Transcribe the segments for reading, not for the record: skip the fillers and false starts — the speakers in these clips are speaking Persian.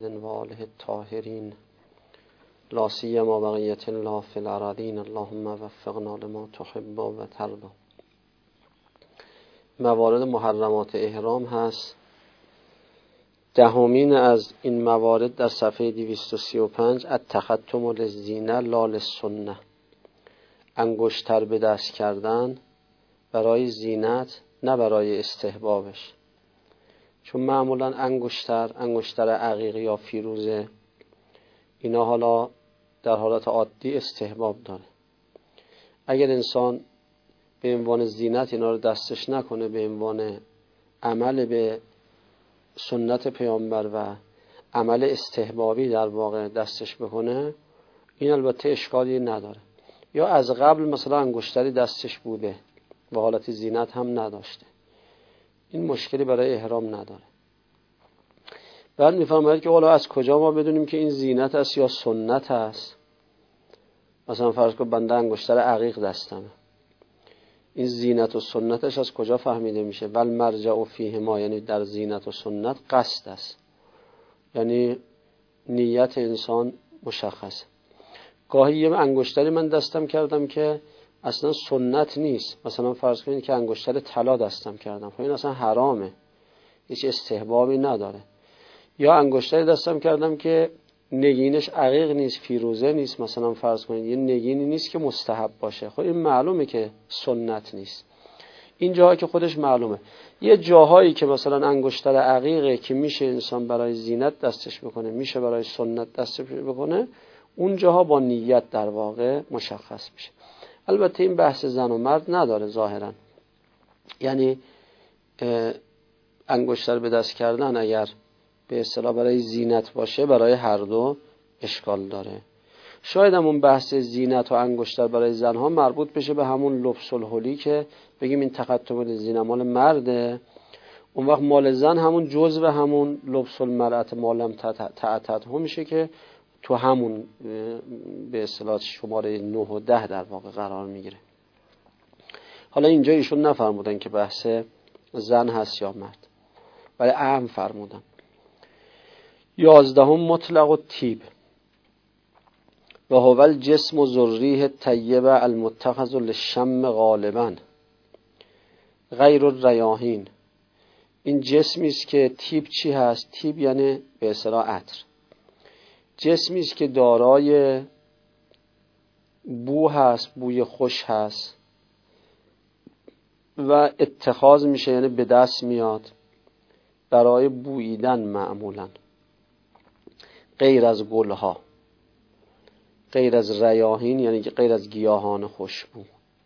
و آله الطاهرین لا سیما بقیة الله فی الارضین اللهم وفقنا لما تحب و ترضی. موارد محرمات احرام هست. دهمین از این موارد در صفحه 235 التختم للزینه لا للسنه، انگشتر به دست کردن برای زینت نه برای استحبابش. چون معمولا انگشتر عقیق یا فیروزه اینا حالا در حالت عادی استحباب داره. اگر انسان به عنوان زینت اینا رو دستش نکنه، به عنوان عمل به سنت پیامبر و عمل استحبابی در واقع دستش بکنه، این البته اشکالی نداره. یا از قبل مثلا انگشتری دستش بوده و حالت زینت هم نداشته، این مشکلی برای احرام نداره. بعد میفرماید که حالا از کجا ما بدونیم که این زینت است یا سنت است؟ مثلا فرض کن بنده انگشتر عقیق دستمه، این زینت و سنتش از کجا فهمیده میشه؟ ول مرجع فیهما، یعنی در زینت و سنت قصد است، یعنی نیت انسان مشخصه. گاهی یه انگشتری من دستم کردم که اصلا سنت نیست، مثلا فرض کنید که انگشتر طلا دستم کردم، خب این اصلا حرامه، هیچ استحبابی نداره. یا انگشتری دستم کردم که نگینش عقیق نیست، فیروزه نیست، مثلا فرض کنید یه نگینی نیست که مستحب باشه، خب این معلومه که سنت نیست. این جاها که خودش معلومه. یه جاهایی که مثلا انگشتر عقیقه که میشه انسان برای زینت دستش بکنه، میشه برای سنت دستش بکنه، اون جاها با نیت در واقع مشخص میشه. البته این بحث زن و مرد نداره ظاهرا، یعنی انگشتر به دست کردن اگر به اصطلاح برای زینت باشه برای هر دو اشکال داره. شاید همون بحث زینت و انگشتر برای زنها مربوط بشه به همون لبس الحلی که بگیم این تختم زینه مال مرده، اون وقت مال زن همون جزء همون لبس المرأة مالم تعتد هم میشه که تو همون به اصطلاح شماره 9 و 10 در واقع قرار میگیره. حالا اینجا ایشون نفرمودن که بحث زن هست یا مرد، ولی اهم فرمودن. 11 مطلق الطیب و هو الجسم و ذریه الطیب المتخذ للشم غالبا غیر الریاحین. این جسمی است که طیب چی هست؟ طیب یعنی به اصطلاح عطر. جسمی است که دارای بو هست، بوی خوش هست و اتخاذ میشه، یعنی به دست میاد برای بوییدن معمولا، غیر از گلها، غیر از ریاحین یعنی غیر از گیاهان خوشبو،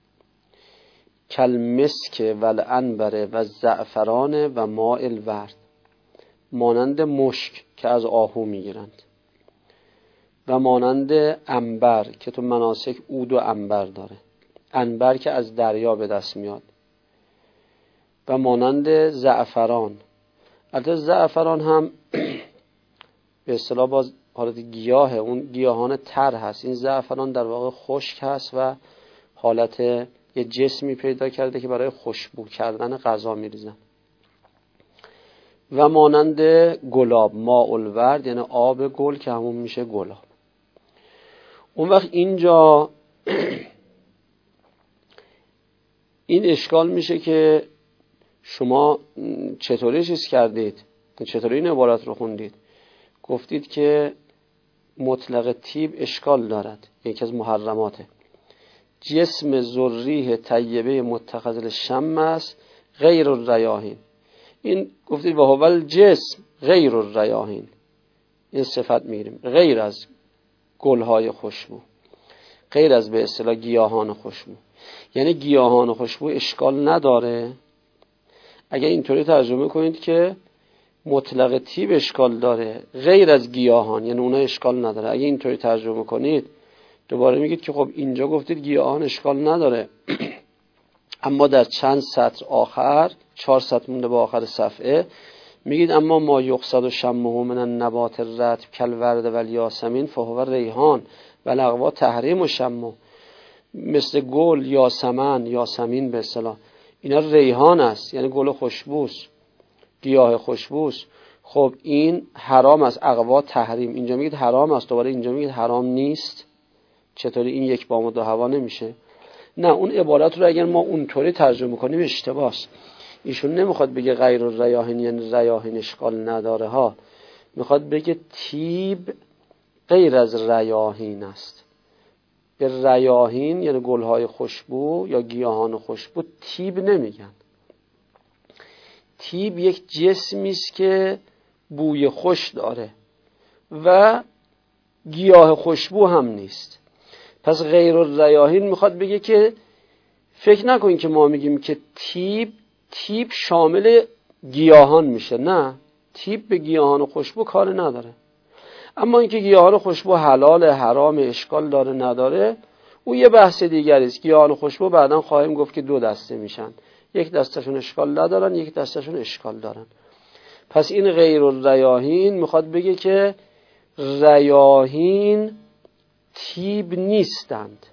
کالمسک و العنبر و زعفران و ماء الورد، مانند مشک که از آهو میگیرند و مانند عنبر که تو مناسک عود و عنبر داره، عنبر که از دریا به دست میاد، و مانند زعفران. البته زعفران هم به اصطلاح باز حالت گیاه، اون گیاهان تر هست. این زعفران در واقع خشک هست و حالت یه جسمی پیدا کرده که برای خوشبو کردن غذا میریزن. و مانند گلاب، ماء الورد یعنی آب گل که همون میشه گلاب. اون وقت اینجا این اشکال میشه که شما چطوری چیز کردید، چطوری این عبارت رو خوندید؟ گفتید که مطلق طیب اشکال دارد، یکی از محرماته. جسم ذریه طیبه متخذ للشم است غیر الریاحین. این گفتید و هو الجسم غیر الریاحین، این صفت میگیریم، غیر از گلهای خوشبو، غیر از به اصطلاح گیاهان خوشبو. یعنی گیاهان خوشبو اشکال نداره. اگر اینطوری ترجمه کنید که مطلق طیب اشکال داره، غیر از گیاهان یعنی اونها اشکال نداره. اگه اینطوری ترجمه کنید دوباره میگید که خب اینجا گفتید گیاهان اشکال نداره، اما در چند سطر آخر، 4 سطر مونده به آخر صفحه، میگید اما ما یقصد شمه من النبات الرطب کالورد والیاسمین فهو ریحان و الاقوا تحریم و شمه. مثل گل، یاسمن، یاسمین به اصطلاح اینا ریحان است، یعنی گل خوشبوست، گیاه خوشبوست. خب این حرام است، اقوا تحریم. اینجا میگید حرام است، دوباره اینجا میگید حرام نیست. چطوری این یک بام و دو هوا نمیشه؟ نه، اون عبارت رو اگر ما اونطوری ترجمه کنیم اشتباهه. ایشون نمیخواد بگه غیر الریاحین یعنی ریاحین اشکال نداره ها، میخواد بگه طیب غیر از ریاحین است. به ریاحین یعنی گلهای خوشبو یا گیاهان خوشبو طیب نمیگن. طیب یک جسمی است که بوی خوش داره و گیاه خوشبو هم نیست. پس غیر الریاحین میخواد بگه که فکر نکنین که ما میگیم که طیب شامل گیاهان میشه. نه، طیب به گیاهان خوشبو کار نداره. اما اینکه گیاهان خوشبو حلال، حرام، اشکال داره نداره، او یه بحث دیگری است. گیاهان خوشبو بعداً خواهیم گفت که دو دسته میشن، یک دستشون اشکال ندارن، یک دستشون اشکال دارن. پس این غیر الریاحین میخواد بگه که ریاحین طیب نیستند.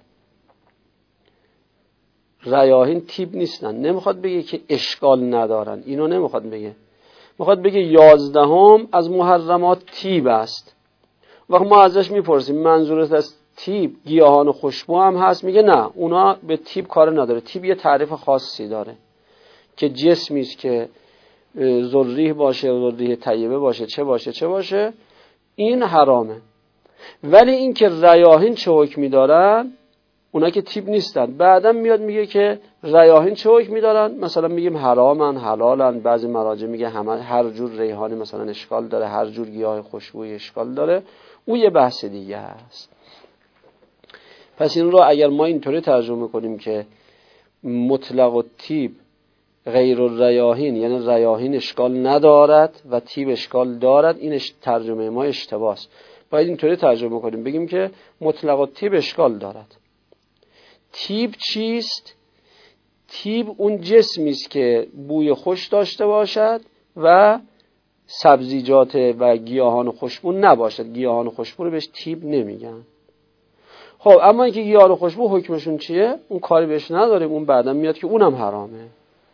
ریاحین طیب نیستند. نمیخواد بگه که اشکال ندارن، اینو نمیخواد بگه. میخواد بگه 11 از محرمات طیب است. وقت ما ازش میپرسیم منظورت از طیب گیاهان خوشبو هم هست؟ میگه نه، اونا به طیب کار نداره. طیب یه تعریف خاصی داره که جسمی است که ذریح باشه، ذریح طیبه باشه، چه باشه، این حرامه. ولی این که ریاحین چه حکمی دارن، اونا که طیب نیستن. بعدم میاد میگه که ریاحین چه حکمی دارن، مثلا میگیم حرامن، حلالن. بعضی مراجع میگه هر جور ریحانی مثلا اشکال داره، هر جور گیاه خوشبوی اشکال داره. او یه بحث دیگه است. پس این رو اگر ما اینطوری ترجمه کنیم که مطلق و طیب غیر الریاحین یعنی ریاحین اشکال ندارد و طیب اشکال دارد، این ترجمه ما اشتباهه. باید اینطوری ترجمه کنیم، بگیم که مطلق و طیب اشکال دارد. طیب چیست؟ طیب اون جسمی است که بوی خوش داشته باشد و سبزیجات و گیاهان خوشبو نباشد. گیاهان خوشبو رو بهش طیب نمیگن. خب اما اینکه گیاهان خوشبو حکمشون چیه؟ اون کاری بهش نداریم. اون بعدا میاد که اونم حرامه.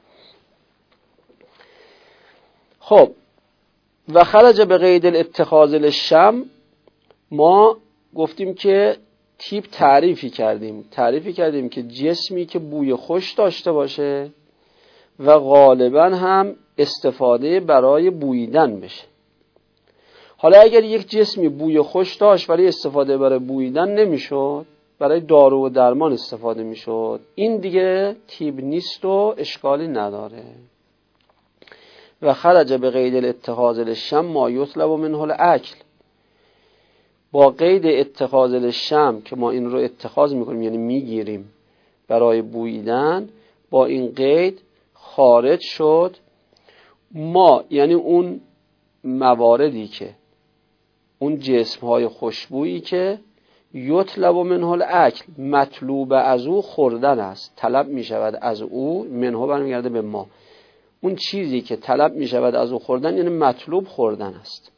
خب و خرج به قید الاتخاذ للشم، ما گفتیم که طیب تعریفی کردیم که جسمی که بوی خوش داشته باشه و غالبا هم استفاده برای بوییدن بشه. حالا اگر یک جسمی بوی خوش داشت ولی استفاده برای بوییدن نمیشد، برای دارو و درمان استفاده میشد، این دیگه طیب نیست و اشکالی نداره. و خرج به قید الاتخاذ للشم ما یطلب منه الاکل، با قید اتخاذ للشم که ما این رو اتخاذ میکنیم یعنی میگیریم برای بوییدن، با این قید خارج شد ما، یعنی اون مواردی که اون جسم‌های خوشبویی که یطلب منه الاکل، مطلوب از او خوردن است، طلب میشود از او، منه برمیگرده به ما، اون چیزی که طلب میشود از او خوردن یعنی مطلوب خوردن است.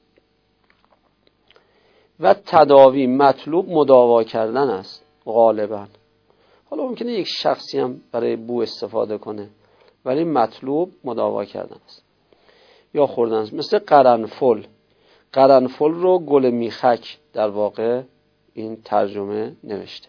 و تداوی، مطلوب مداوا کردن است غالبا. حالا ممکنه یک شخصی هم برای بو استفاده کنه ولی مطلوب مداوا کردن است یا خوردن است. مثل قرنفل رو گل میخک در واقع این ترجمه نوشته.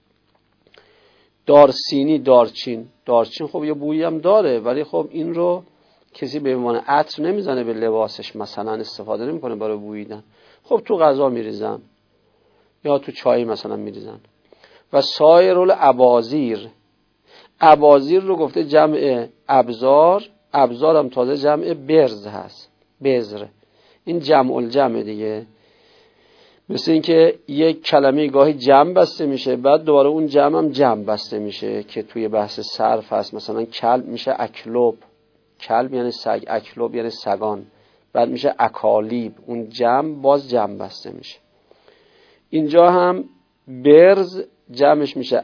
دارچین خب یه بویی هم داره ولی خب این رو کسی به عنوان عطر نمیزنه به لباسش، مثلا استفاده نمیکنه برای بوییدن. خب تو غذا میریزن یا تو چای مثلا میریزن. و سایر الابازیر، ابازیر رو گفته جمع ابزار هم تازه جمع برز هست، بذر. این جمع الجمع دیگه. مثل این که یک کلمه گاهی جمع بسته میشه بعد دوباره اون جمع هم جمع بسته میشه که توی بحث صرف هست. مثلا کلب میشه اکلوب، کلب یعنی سگ، اکلوب یعنی سگان، بعد میشه اکالیب، اون جمع باز جمع بسته میشه. اینجا هم برز جمعش میشه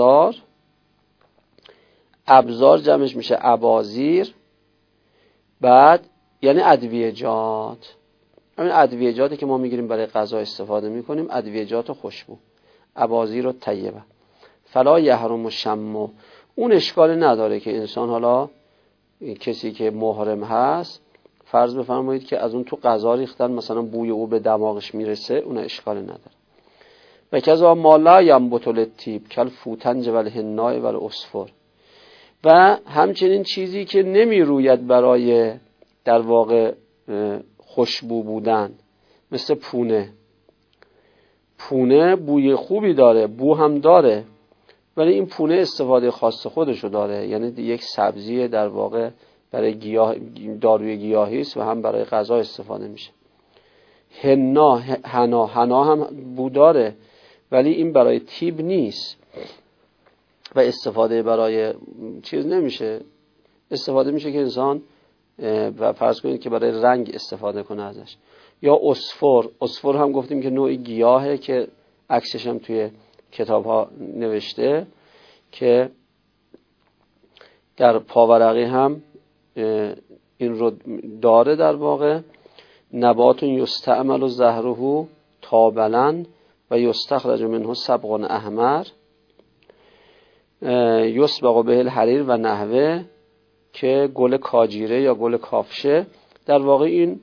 ابزار جمعش میشه ابازیر، بعد یعنی ادویجات. همین ادویجاتی که ما میگیریم برای غذا استفاده میکنیم، ادویجات خوشبو، ابازیر و طیبه. فلا یحرم الشم، اون اشکال نداره که انسان، حالا کسی که محرم هست فرض بفرمایید که از اون تو غذا ریختن، مثلا بوی او به دماغش میرسه، اون اشکالی نداره. و کذا ما لا ینبت الطیب کالفوتنج والحناء والعصفر، و همچنین چیزی که نمی روید برای در واقع خوشبو بودن، مثل پونه. پونه بوی خوبی داره، بو هم داره، ولی این پونه استفاده خاص خودشو داره، یعنی یک سبزی در واقع برای داروی گیاهی است و هم برای غذا استفاده میشه. حنا هم بو داره، ولی این برای طیب نیست و استفاده برای چیز نمیشه. استفاده میشه که انسان و فرض کنید که برای رنگ استفاده کنه ازش. یا عصفر هم گفتیم که نوعی گیاهه که عکسش هم توی کتاب ها نوشته که در پاورقی هم این رو داره. در واقع نبات یستعمل زهره تابلن و یستخرج منه صبغ احمر یسبغ به الحریر و نحوه، که گل کاجیره یا گل کافشه. در واقع این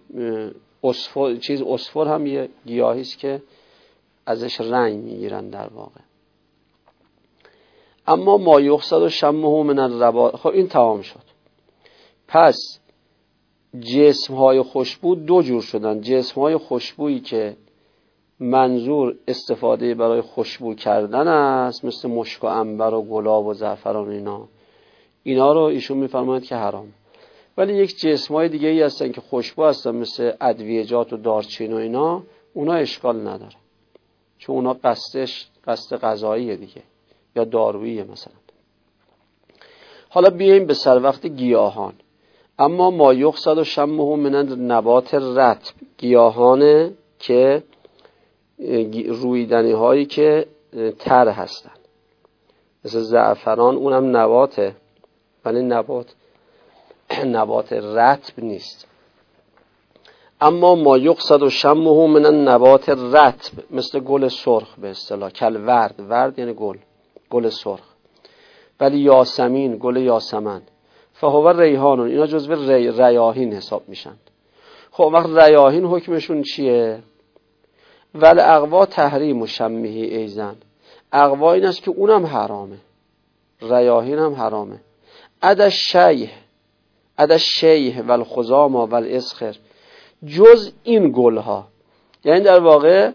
عصفر هم یه گیاهی است که ازش رنگ میگیرن در واقع. اما ما یقصد و شمه من الربا، خب این تمام شد. پس جسم‌های خوشبو دو جور شدن. جسم‌های خوشبویی که منظور استفاده برای خوشبو کردن است، مثل مشک و عنبر و گلاب و زعفران، اینا رو ایشون میفرماید که حرام. ولی یک جسم‌های دیگه ای هستن که خوشبو هستن، مثل ادویجات و دارچین و اونا اشکال نداره، چون اونا قصد غذاییه دیگه یا داروییه مثلا. حالا بیاییم به سر وقت گیاهان. اما ما یقصد و شمه من نبات رطب، گیاهان که رویدنی هایی که تر هستن، مثل زعفران، اونم نباته ولی نبات رطب نیست. اما ما یقصد و شمه من نبات رطب، مثل گل سرخ به اصطلاح، ورد یعنی گل سرخ، ولی یاسمین، گل یاسمن، فهو ریحان، اینا جزو ریاحین حساب میشن. خب وقت ریاحین حکمشون چیه؟ ول اقوا تحریم و شمهی ایزن، اقوا این است که اونم حرامه، ریاحین هم حرامه. عد شیه ول خزاما ول اسخر، جز این گلها، یعنی در واقع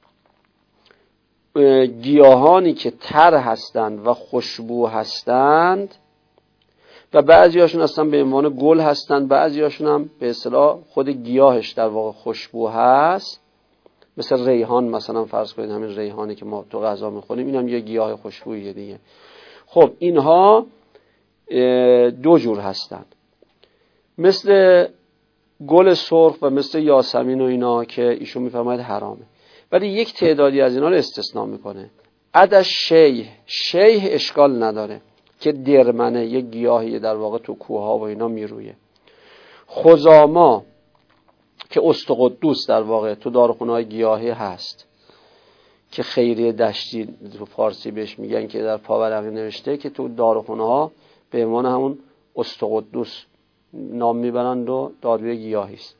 گیاهانی که تر هستند و خوشبو هستند و بعضی هاشون اصلا به عنوان گل هستند، بعضی هاشون هم به اصطلاح خود گیاهش در واقع خوشبو هست، مثل ریحان مثلا. فرض کنید همین ریحانی که ما تو غذا میخوریم، این هم یه گیاه خوشبویه دیگه. خب اینها دو جور هستند، مثل گل سرخ و مثل یاسمین و اینا که ایشون میفرماید حرامه، ولی یک تعدادی از اینا رو استثناء میکنه. عد شیه اشکال نداره که درمنه، یک گیاهی در واقع تو کوها و اینا میرویه. خزاما که استقدوس در واقع تو داروخونه‌های گیاهی هست، که خیریه دشتی تو فارسی بهش میگن، که در پاورقی نوشته که تو داروخونه‌ها به عنوان همون استقدوس نام میبرند و داروی گیاهی است.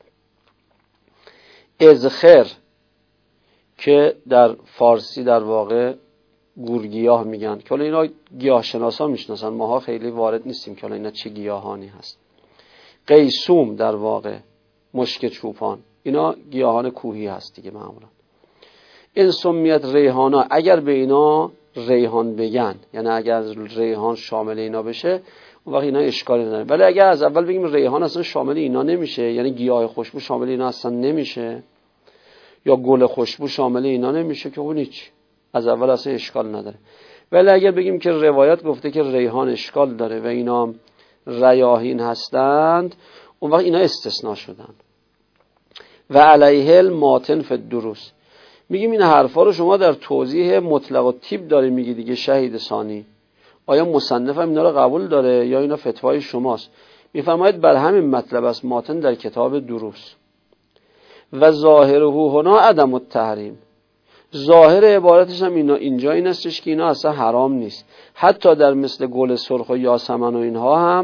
ازخر که در فارسی در واقع گورگیاه میگن، که حالا اینا گیاه شناسا میشناسن، ماها خیلی وارد نیستیم که حالا اینا چه گیاهانی هست. قیسوم در واقع مشک چوپان، اینا گیاهان کوهی هست دیگه معمولا. این سمیت ریحانا، اگر به اینا ریحان بگن، یعنی اگر ریحان شامل اینا بشه، اون وقت اینا اشکالی نداره. ولی اگر از اول بگیم ریحان اصلا شامل اینا نمیشه، یعنی گیاه خوشبو شامل اینا اصلا نمیشه، یا گل خوشبو شامل اینا نمیشه، که اون هیچ، از اول اصلا اشکال نداره. ولی اگر بگیم که روایت گفته که ریحان اشکال داره و اینا هم ریاحین هستند، اون وقت اینا استثناء شدن. و علیه الماتن فی الدروس، میگیم این حرفا رو شما در توضیح مطلق و طیب داری میگی دیگه شهید ثانی. آیا مصنف هم اینا رو قبول داره یا اینا فتوای شماست؟ میفرماید بر همین مطلب است ماتن در کتاب دروس. و ظاهره هنا عدم التحریم، ظاهر عبارتش هم اینجا این استش که اینا اصلا حرام نیست. حتی در مثل گل سرخ و یاسمن و اینها هم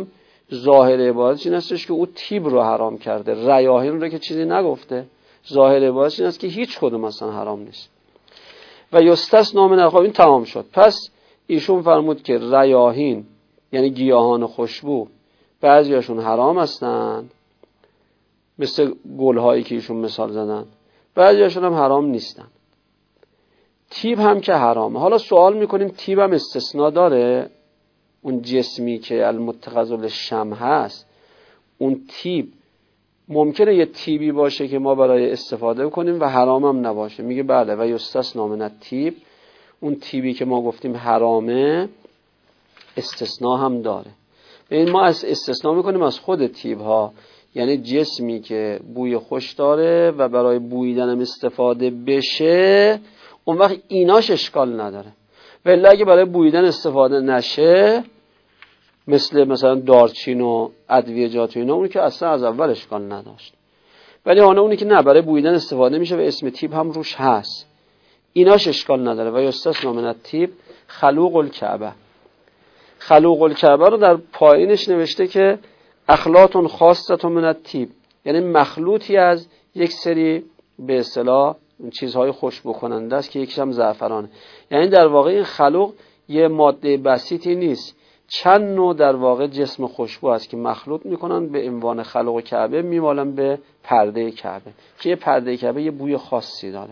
ظاهر عبارت این هستش که او طیب رو حرام کرده، ریاحین رو که چیزی نگفته. ظاهر عبارت این است که هیچ کدوم اصلا حرام نیست. و یستثنی من الخبائث، این تمام شد. پس ایشون فرمود که ریاحین یعنی گیاهان خوشبو بعضیاشون حرام هستند، مثل گل‌هایی که ایشون مثال زدن، بعضیاشون هم حرام نیستن. طیب هم که حرامه. حالا سوال میکنیم طیب هم استثناء داره؟ اون جسمی که المتخذ للشم هست، اون طیب ممکنه یه طیبی باشه که ما برای استفاده کنیم و حرام هم نباشه؟ میگه بله. و یستثنی من الطیب، اون طیبی که ما گفتیم حرامه استثناء هم داره. این ما از استثناء میکنیم از خود طیب ها، یعنی جسمی که بوی خوش داره و برای بوییدن هم استفاده بشه، اون وقت ایناش اشکال نداره. ولی اگه برای بوییدن استفاده نشه، مثلا دارچین و ادویه‌جات و اینا، اون که اصلا از اول اشکال نداشت. ولی اونی که نه برای بوییدن استفاده میشه و اسم طیب هم روش هست، ایناش اشکال نداره. و یستثنی من الطیب خلوق الکعبه. خلوق الکعبه رو در پایینش نوشته که اخلاط خاصه من الطیب، یعنی مخلوطی از یک سری به اصطلاح چیزهای خوشبو کننده است که یکیش هم زعفرانه. یعنی در واقع این خلوق یه ماده بسیطی نیست، چند نوع در واقع جسم خوشبو است که مخلوط میکنن به عنوان خلوق کعبه، میمالن به پرده کعبه، که یه پرده کعبه یه بوی خاصی داره.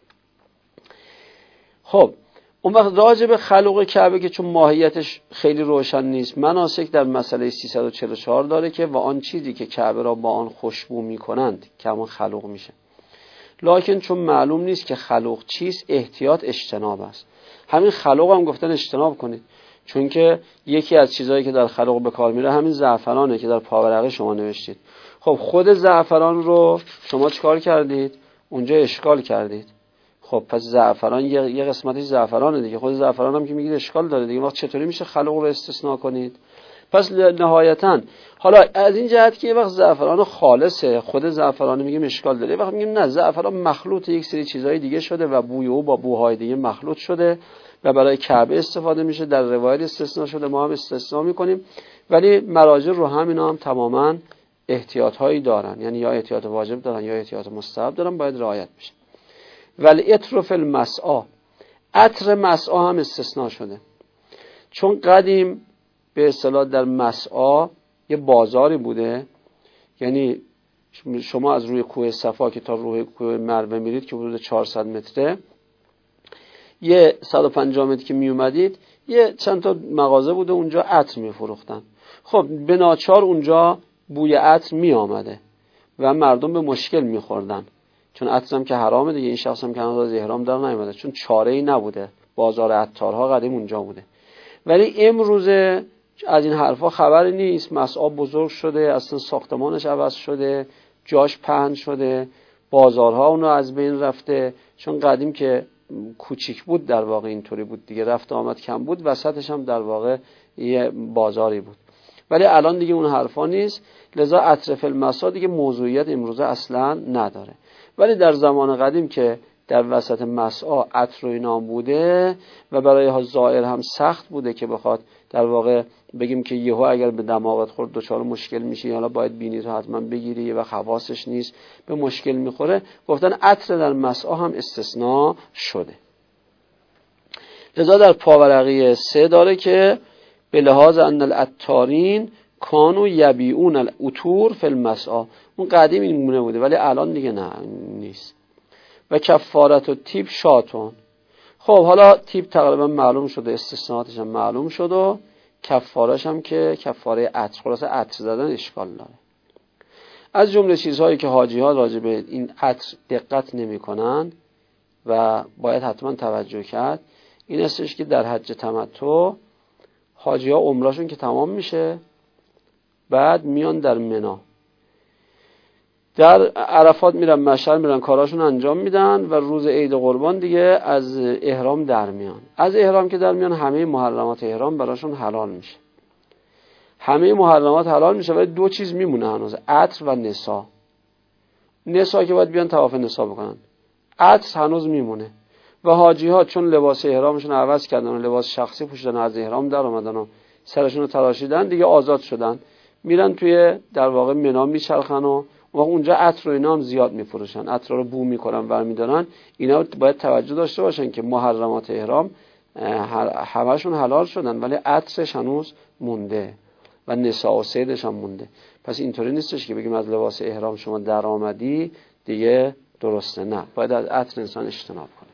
خب اون وقت راجع به خلوق کعبه که چون ماهیتش خیلی روشن نیست، مناسک در مسئله 344 داره که و آن چیزی که کعبه را با آن خوشبو میکنند که همون خلوق میشه. لکن چون معلوم نیست که خلوق چیست، احتیاط اجتناب است. همین خلوق هم گفتن اجتناب کنید، چون که یکی از چیزهایی که در خلوق به کار میره همین زعفرانه که در پاورقه شما نوشتید. خب خود زعفران رو شما چیکار کردید؟ اونجا اشکال کردید. خب پس زعفران یه قسمتش زعفرانه دیگه، خود زعفران هم که میگید اشکال داره دیگه، وقت چطوری میشه خلوق رو استثناء کنید؟ پس نهایتاً حالا از این جهت که یه وقت زعفران خالصه، خود زعفران میگیم اشکال داره، یه وقت میگیم نه، زعفران مخلوط یک سری چیزهای دیگه شده و بوی او با بوهای دیگه مخلوط شده و برای کعبه استفاده میشه. در روایت استثناء شده، ما هم استثناء میکنیم، ولی مراجع رو همینا هم تماماً احتیاطهایی دارن، یعنی یا احتیاط واجب دارن یا احتیاط مستحب دارن، باید رعایت بشه. ولی عطر فی المسعی، عطر مسعی هم استثناء شده، چون قدیم به اصطلاح در مسعی یه بازاری بوده، یعنی شما از روی کوه صفا که تا روی کوه مروه میرید که حدود 400 متره، یه 150 متر که می اومدید یه چند تا مغازه بوده اونجا عطر میفروختن. خب به ناچار اونجا بوی عطر می آمده و مردم به مشکل میخوردن، چون عطرم که حرامه دیگه، این شخص هم که از احرام در نیامده، چون چاره‌ای نبوده، بازار عطارها قدیم اونجا بوده. ولی امروزه از این حرفا خبری نیست، مسعی بزرگ شده، اصلا ساختمانش عوض شده، جاش پهن شده، بازارها اونو از بین رفته، چون قدیم که کوچیک بود در واقع اینطوری بود دیگه، رفت آمد کم بود، وسطش هم در واقع یه بازاری بود. ولی الان دیگه اون حرفا نیست، لذا عطر فی المسعی دیگه موضوعیت امروزه اصلا نداره. ولی در زمان قدیم که در وسط مسعی عطر و اینا بوده و برای زائر هم سخت بوده که بخواد در واقع بگیم که یهو اگر به دماغت خورد دچار مشکل میشی، حالا باید بینی رو حتما بگیری و حواسش نیست به مشکل میخوره، گفتن عطر در مسعی هم استثناء شده. لذا در پاورقی 3 داره که به لحاظ ان العطارین کانوا یبیعون العطور فی المسعی. اون قدیم این گونه بوده ولی الان دیگه نه، نیست. و کفارت و طیب شاتون. خب حالا طیب تقریبا معلوم شده، استثناءاتش هم معلوم شد و کفارش هم که کفاره عطر، خلاصه عطر زدن اشکال داره. از جمله چیزهایی که حاجی ها راجع به این عطر دقت نمی کنن و باید حتما توجه کرد، این استش که در حج تمتع حاجی ها عمرشون که تمام میشه، بعد میان در منا، در عرفات میرن، مشعر میرن، کاراشون انجام میدن و روز عید قربان دیگه از احرام در میان. از احرام که در میان همه محرمات احرام براشون حلال میشه، همه محرمات حلال میشه، ولی 2 چیز میمونه هنوز، عطر و نسا. نسا که باید بیان طواف نسا بکنن، عطر هنوز میمونه. و حاجی ها چون لباس احرامشون عوض کردن و لباس شخصی پوشیدن، از احرام در اومدن و سرشون رو تراشیدن، دیگه آزاد شدن، میرن توی در واقع منا میچرخن و اونجا عطر و اینا هم زیاد میفروشن، عطر رو بو میکنن برمیدارن. اینا باید توجه داشته باشن که محرمات احرام همشون حلال شدن ولی عطرش هنوز مونده و نساء و صیدش هم مونده. پس اینطوری نیستش که بگیم از لباس احرام شما در آمدی دیگه درسته، نه، باید از عطر انسان اجتناب کنه.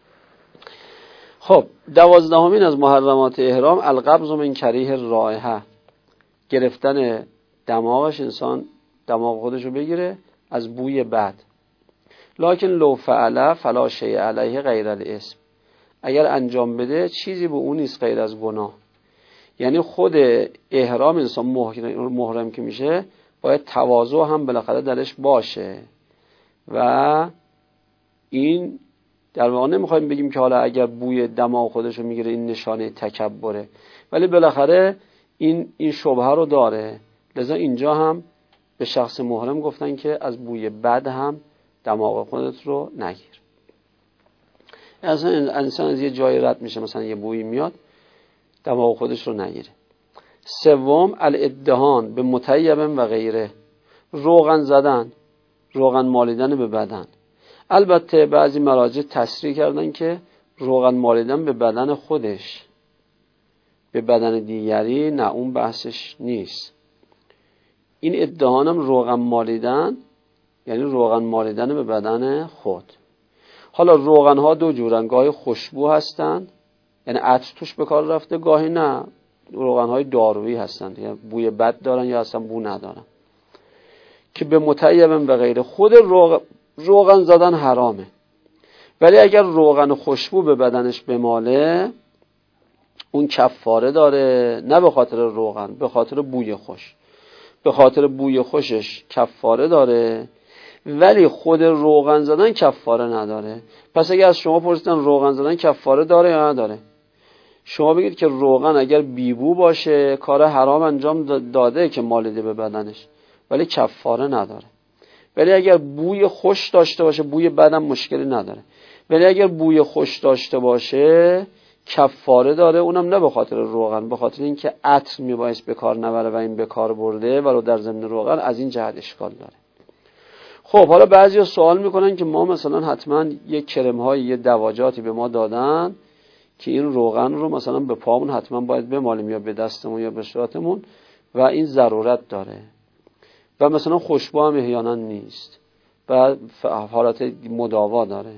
خب 12مین از محرمات احرام القبض من کریه رائحه، گرفتن دماغش، انسان دماغ خودشو بگیره از بوی بد. لکن لو فعل فلا شیء علیه غیر الاسم، اگر انجام بده چیزی به اون نیست غیر از گناه. یعنی خود احرام انسان محرم که میشه باید تواضع هم بالاخره درش باشه و این در واقع نمیخوایم بگیم که حالا اگر بوی دماغ خودشو میگیره این نشانه تکبره، ولی بالاخره این شبهه رو داره. لذا اینجا هم به شخص محرم گفتن که از بوی بد هم دماغ خودت رو نگیر. اصلا انسان از یه جایی رد میشه، مثلا یه بویی میاد، دماغ خودش رو نگیره. سوم الادهان به مطیب و غیره، روغن زدن، روغن مالیدن به بدن. البته بعضی مراجع تصریح کردن که روغن مالیدن به بدن خودش، به بدن دیگری نه، اون بحثش نیست. این ادهانم روغن مالیدن یعنی روغن مالیدن به بدن خود. حالا روغن ها دو جورن، گاهی خوشبو هستن یعنی عطر توش به کار رفته، گاهی نه، روغن های دارویی هستن یعنی بوی بد دارن یا اصلا بو ندارن، که به مطیب به غیره. خود روغن زدن حرامه، ولی اگر روغن خوشبو به بدنش بماله اون کفاره داره، نه به خاطر روغن، به خاطر بوی خوش. به خاطر بوی خوشش کفاره داره ولی خود روغن زدن کفاره نداره. پس اگر از شما پرسیدن روغن زدن کفاره داره یا نداره، شما بگید که روغن اگر بیبو باشه کار حرام انجام داده که مالیده به بدنش ولی کفاره نداره. ولی اگر بوی خوش داشته باشه، بوی بدم مشکلی نداره، ولی اگر بوی خوش داشته باشه کفاره داره، اونم نه به خاطر روغن، به خاطر اینکه عطر میبایست به کار نبره و این به کار برده ولو در ضمن روغن، از این جهت اشکال داره. خب حالا بعضیا سوال میکنن که ما مثلا حتما یه کرم های یه دواجاتی به ما دادن که این روغن رو مثلا به پامون حتما باید بمالیم یا به دستمون یا به صورتمون و این ضرورت داره و مثلا خوشبو هم احیانا نیست و حالت مداوا داره،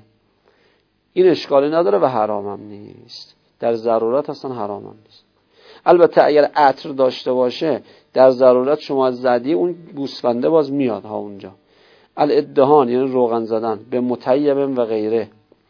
این اشکالی نداره و حرام هم نیست، در ضرورت اصلا حرام هم نیست. البته اگر عطر داشته باشه در ضرورت شما زدی اون گوسفنده باز میاد ها اونجا. الادهان یعنی روغن زدن به مطیب و غیره،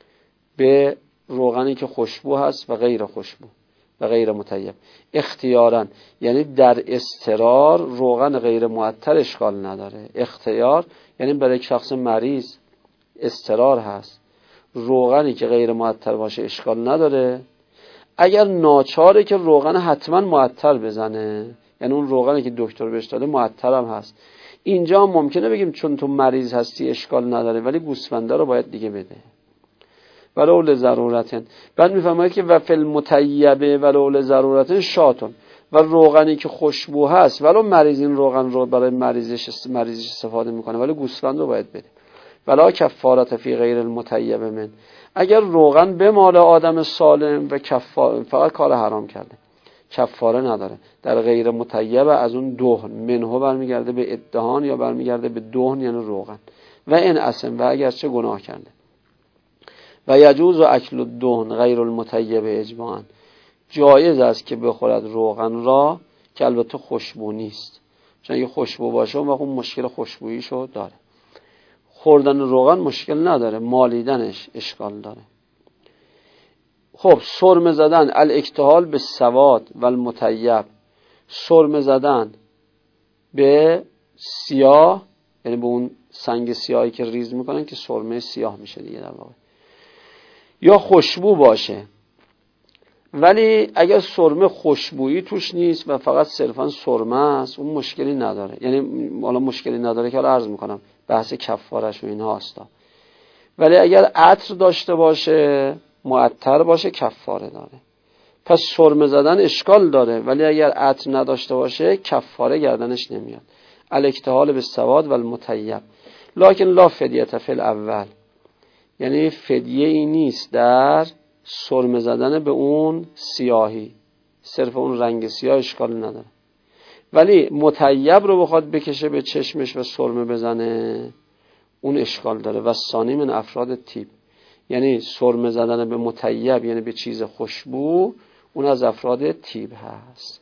به روغنی که خوشبو هست و غیر خوشبو و غیر مطیب. اختیارا یعنی در اضطرار روغن غیر معطر اشکال نداره. اختیار یعنی برای شخص مریض اضطرار هست، روغنی که غیر معطر باشه اشکال نداره. اگر ناچاره که روغن حتما معطر بزنه، یعنی اون روغنی که دکتر بهش داده معطر هم هست، اینجا هم ممکنه بگیم چون تو مریض هستی اشکال نداره ولی گوسفنده رو باید دیگه بده ولو لضرورتن. بعد میفهمید که و فی المطیبه ولو لضرورتن شاتون، و روغنی که خوشبو هست ولو مریض این روغن رو برای مریضش استفاده میکنه ولی گوسفند رو باید بده. ولا کفارت فی غیر المطیب من، اگر روغن به مال آدم سالم و فقط کار حرام کرده کفاره نداره. در غیر مطیب از اون دهن منه برمیگرده به ادهان یا برمیگرده به دهن یعنی روغن. و این اسم و اگرچه گناه کرده. و یجوز و اکل الدهن غیر المطیب اجماعا، جایز است که بخورد روغن را که البته خوشبو نیست، چون اگه خوشبو باشه اون مشکل خوشبوییشو داره. خوردن روغن مشکل نداره، مالیدنش اشکال داره. خب سرمه زدن الاکتحال به سواد و المطیب، سرمه زدن به سیاه یعنی به اون سنگ سیاهی که ریز میکنن که سرمه سیاه میشه دیگه در واقع، یا خوشبو باشه. ولی اگر سرمه خوشبویی توش نیست و فقط صرفا سرمه است اون مشکلی نداره، یعنی حالا مشکلی نداره که حالا عرض میکنم بحث کفارش و اینها هستا. ولی اگر عطر داشته باشه معطر باشه کفاره داره. پس سرمه زدن اشکال داره، ولی اگر عطر نداشته باشه کفاره گردنش نمیاد. الاکتحال بالسواد و المطیب لکن لا فدیه فی الاول، یعنی فدیه ای نیست در سرمه زدن به اون سیاهی، صرف اون رنگ سیاه اشکال نداره. ولی مطیب رو بخواد بکشه به چشمش و سرمه بزنه اون اشکال داره. و ثانی من افراد تیب، یعنی سرمه زدن به مطیب یعنی به چیز خوشبو، اون از افراد تیب هست.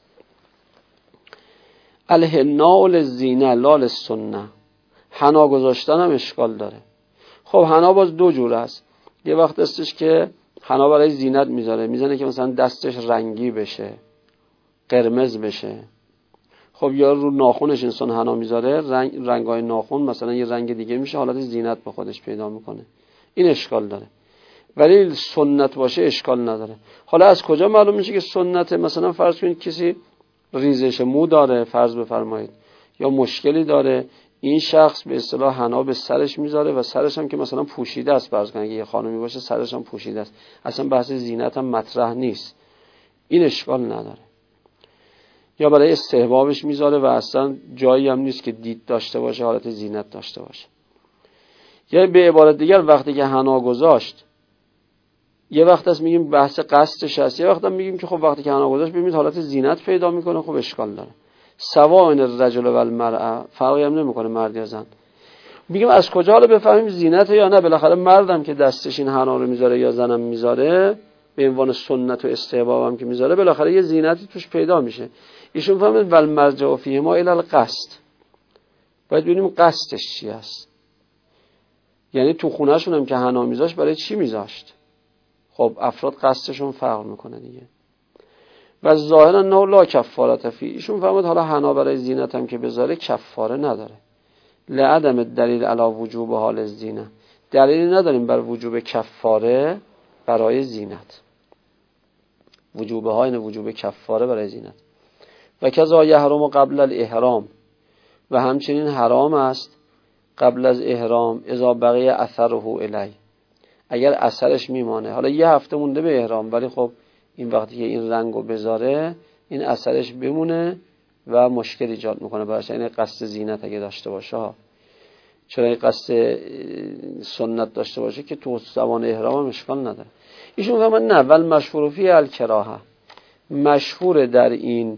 الحنا للزینه لا للسنه، حنا گذاشتن هم اشکال داره. خب حنا باز دو جور است. یه وقت هستش که حنا برای زینت میزنه که مثلا دستش رنگی بشه، قرمز بشه. خب یا رو ناخونش انسان حنا میذاره، رنگای ناخون مثلا یه رنگ دیگه میشه، حالت زینت به خودش پیدا میکنه، این اشکال داره. ولی سنت باشه اشکال نداره. حالا از کجا معلوم میشه که سنته؟ مثلا فرض کنید کسی ریزش مو داره، فرض بفرمایید، یا مشکلی داره، این شخص به اصطلاح حنا به سرش میذاره و سرش هم که مثلا پوشیده است، فرض کنید یه خانمی باشه سرش هم پوشیده است، اصلا بحث زینت هم مطرح نیست، این اشکال نداره. یا برای استحبابش میذاره و اصلا جایی هم نیست که دید داشته باشه، حالت زینت داشته باشه. یا به عبارت دیگر وقتی که حنا گذاشت، یه وقت هست میگیم بحث قصدش هست، یه وقت هم میگیم که خب وقتی که حنا گذاشت ببینید حالت زینت پیدا میکنه، خب اشکال داره. سواء الرجل و المرأه، فرقی هم نمیکنه مرد یا زن. میگیم از کجا حالا بفهمیم زینت یا نه؟ بالاخره مردم که دستش این حنا رو میذاره یا زنم میذاره به عنوان سنت و استحباب هم که میذاره، بالاخره یه زینتی توش پیدا میشه. ایشون فهمید ول مرجع فیه ما الی القصد، باید ببینیم قصدش چی است. یعنی تو خونه‌شون هم که حنا میذاشت برای چی میذاشت؟ خب افراد قصدشون فرق میکنه دیگه. و ظاهرا نه لا کفاره فی، ایشون فهمید حالا حنا برای زینت هم که بذاره کفاره نداره. لعدم دلیل علی وجوب حال الزینه، دلیلی نداریم بر وجوب کفاره برای زینت، وجوب کفاره برای زینت. و کذا یحرم قبل الاحرام، و همچنین حرام است قبل از احرام اذا بقی اثره الی، اگر اثرش میمانه. حالا یه هفته مونده به احرام، ولی خب این وقتی که این رنگو بذاره این اثرش بمونه و مشکل ایجاد میکنه براش. این قصد زینت اگه داشته باشه، چرا این قصد سنت داشته باشه که تو زمان احرام هم اشکال نداره. ایشون فهمن نه، ول مشهور فی الکراهه، مشهور در این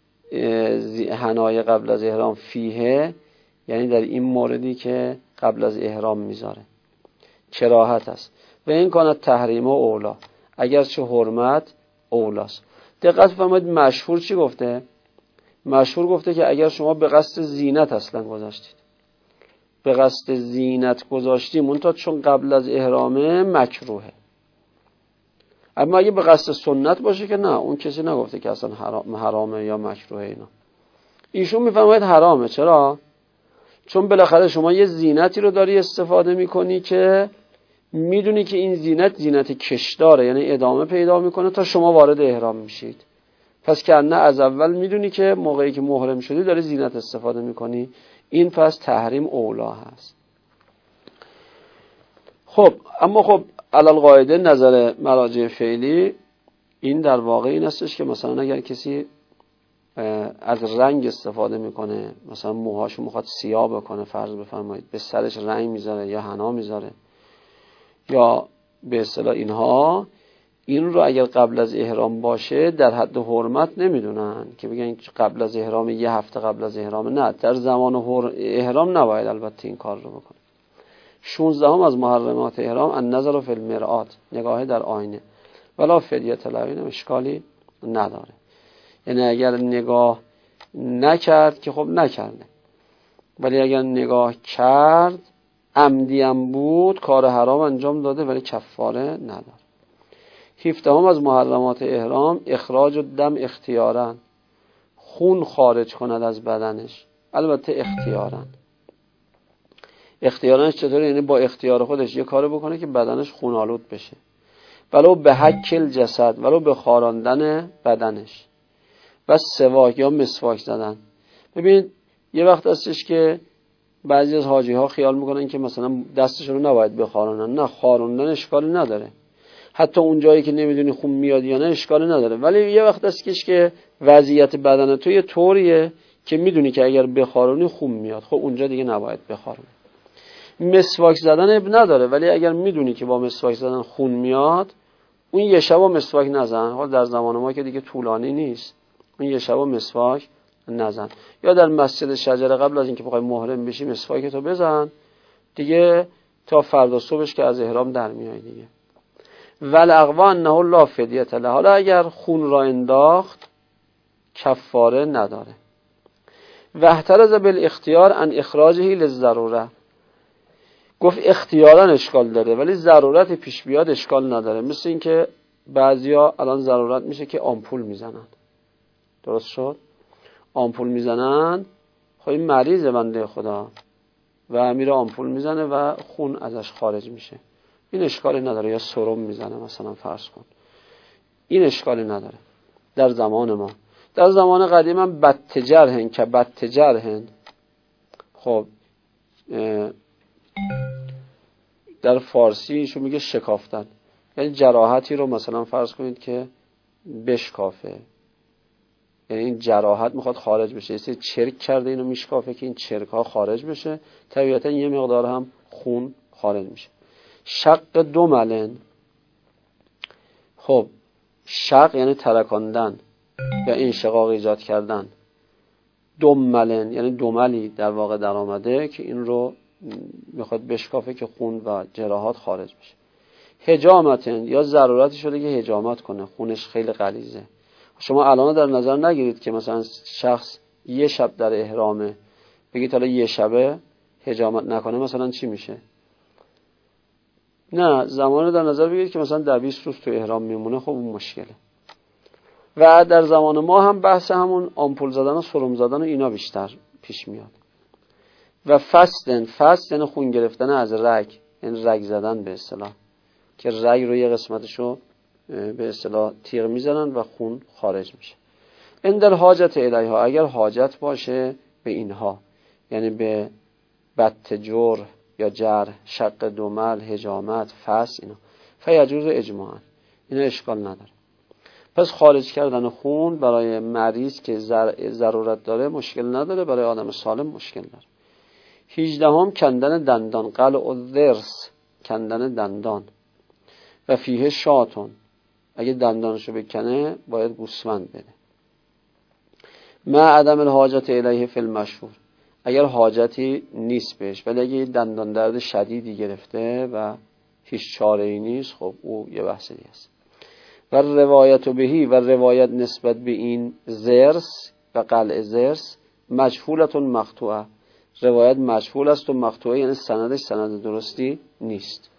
حنای قبل از احرام فیه، یعنی در این موردی که قبل از احرام میذاره کراهت است. و این کانت تحریم و اولا، اگر چه حرمت اولاست. دقت فرمایید مشهور چی گفته؟ مشهور گفته که اگر شما به قصد زینت اصلا گذاشتید، به قصد زینت گذاشتیم منتها چون قبل از احرامه مکروهه. اما اگه به قصد سنت باشه که نه، اون کسی نگفته که اصلا حرامه یا مکروهه اینا. ایشون میفرماید حرامه. چرا؟ چون بالاخره شما یه زینتی رو داری استفاده میکنی که میدونی که این زینت کشداره، یعنی ادامه پیدا میکنه تا شما وارد احرام میشید. پس که نه از اول میدونی که موقعی که محرم شدی داری زینت استفاده میکنی، این پس تحریم اولا هست. خب اما خب علل قاعده نظر مراجع فعلی این در واقع این هستش که مثلا اگر کسی از رنگ استفاده میکنه، مثلا موهاشو میخواد سیاه بکنه، فرض بفرمایید به سرش رنگ میذاره یا حنا میذاره یا به اصطلاح اینها، این رو اگر قبل از احرام باشه در حد حرمت نمیدونن که بگن قبل از احرام، یه هفته قبل از احرام، نه، در زمان احرام نباید البته این کار رو بکنه. 16 از محرمات احرام النظر فی المرآة، نگاه در آینه، ولا فدیه له، اشکالی نداره. یعنی اگر نگاه نکرد که خب نکرده، ولی اگر نگاه کرد عمدیم بود کار حرام انجام داده ولی کفاره نداره. 17 از محرمات احرام اخراج الدم اختیارا، خون خارج کند از بدنش، البته اختیارانش چطوره؟ یعنی با اختیار خودش یه کار بکنه که بدنش خونالود بشه، ولو به حکل جسد، ولو به خاراندن بدنش، و سواک یا مسواک زدن. ببینید یه وقت هستش که بعضی از حاجی ها خیال میکنن که مثلا دستشون رو نباید بخارونن، نه، خاروندن اشکالی نداره. حتی اون جایی که نمیدونی خون میاد یا نه اشکالی نداره. ولی یه وقت است که وضعیت بدن تو یه طوریه که میدونی که اگر بخارونی خون میاد، خب اونجا دیگه نباید بخارونی. مسواک زدن اب نداره، ولی اگر میدونی که با مسواک زدن خون میاد، اون یه شب مسواک نزن. حالا در زمان ما که دیگه طولانی نیست، اون یه شب مسواک نزن. یا در مسجد شجره قبل از اینکه بخوای محرم بشی مسواک تو بزن دیگه، تا فردا صبحش که از احرام در میای دیگه. والاقوا انه لا فدیه له. حالا اگر خون را انداخت کفاره نداره. و احترز بالاختیار عن اخراجه للضروره. گفت اختیارا اشکال داره ولی ضرورت پیش بیاد اشکال نداره. مثل این که بعضیا الان ضرورت میشه که آمپول میزنن، درست شد؟ آمپول میزنن، خب این مریضه بنده خدا و میره آمپول میزنه و خون ازش خارج میشه، این اشکالی نداره. یا سرم میزنه مثلا فرض کن، این اشکالی نداره. در زمان ما، در زمان قدیم هم بدتجرهن که بدتجرهن. خب در فارسی ایشون میگه شکافتن، یعنی جراحتی رو مثلا فرض کنید که بشکافه، یعنی این جراحت میخواد خارج بشه، یه چرک کرده اینو میشکافه که این چرک ها خارج بشه، طبیعتا یه مقدار هم خون خارج میشه. شق دملن. خب شق یعنی ترکاندن یا انشقاق ایجاد کردن. دملن یعنی دملی در واقع در آمده که این رو میخواد بشکافه که خون و جراحات خارج بشه. حجامتن یا ضرورتی شده که حجامت کنه، خونش خیلی غلیظه. شما الان در نظر نگیرید که مثلا شخص یه شب در احرامه، بگید حالا یه شبه حجامت نکنه مثلا چی میشه؟ نه، زمان در نظر بگیرید که مثلا در 20 روز تو احرام میمونه، خب اون مشکله. و در زمان ما هم بحث همون آمپول زدن و سرم زدن و اینا بیشتر پیش میاد. و فستن یعنی خون گرفتن از رگ، یعنی رگ زدن به اصطلاح، که رگ رو یه قسمتشو به اصطلاح تیغ میزنن و خون خارج میشه. اندر حاجت الیها، اگر حاجت باشه به اینها، یعنی به بط جرح یا جرح، شق دمل، حجامت، فس، اینا فیجوز اجماعا، اینا اشکال نداره. پس خارج کردن خون برای مریض که ضرورت داره مشکل نداره، برای آدم سالم مشکل داره. 18 کندن دندان، قلع الضرس، کندن دندان. و فیه شاتون، اگه دندانشو بکنه باید گوسفند بده. ما عدم الحاجت الیه فی المشهور، اگر حاجتی نیست بهش، ولی اگه دندان درد شدیدی گرفته و هیچ چاره‌ای نیست، خب او یه بحث دیگه است. و روایت بهی، و روایت نسبت به این ضرس و قلع ضرس مجهولتون مقطوعه، روایت مجهول است و مقطوعه، یعنی سندش سند درستی نیست